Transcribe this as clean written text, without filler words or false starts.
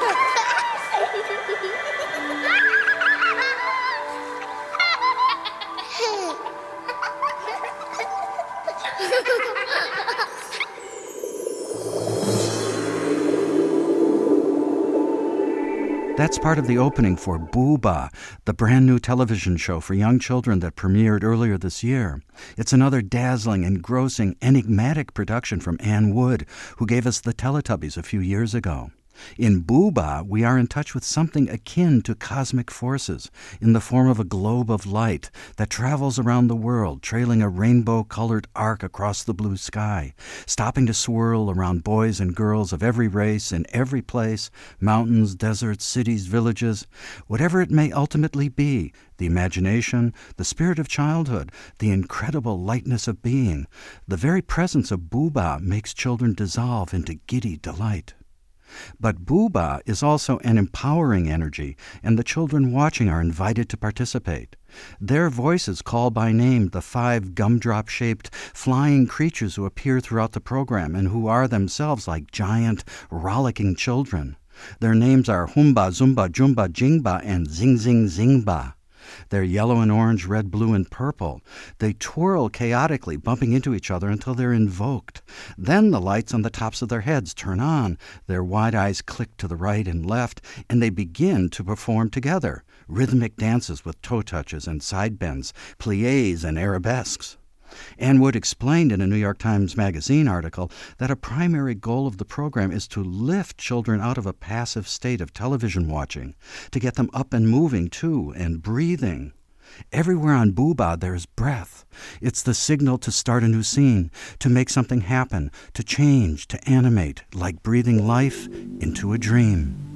That's part of the opening for Booba, the brand new television show for young children that premiered earlier this year. It's another dazzling, engrossing, enigmatic production from Anne Wood, who gave us the Teletubbies a few years ago. In Booba, we are in touch with something akin to cosmic forces in the form of a globe of light that travels around the world, trailing a rainbow-colored arc across the blue sky, stopping to swirl around boys and girls of every race in every place, mountains, deserts, cities, villages, whatever it may ultimately be, the imagination, the spirit of childhood, the incredible lightness of being. The very presence of Booba makes children dissolve into giddy delight. But Booba is also an empowering energy, and the children watching are invited to participate. Their voices call by name the 5 gumdrop-shaped flying creatures who appear throughout the program and who are themselves like giant, rollicking children. Their names are Humba, Zumba, Jumba, Jingba, and Zing Zing Zingba. They're yellow and orange, red, blue, and purple. They twirl chaotically, bumping into each other until they're invoked. Then the lights on the tops of their heads turn on, their wide eyes click to the right and left, and they begin to perform together, rhythmic dances with toe touches and side bends, pliés and arabesques. Anne Wood explained in a New York Times Magazine article that a primary goal of the program is to lift children out of a passive state of television watching, to get them up and moving too, and breathing. Everywhere on Booba there is breath. It's the signal to start a new scene, to make something happen, to change, to animate, like breathing life into a dream.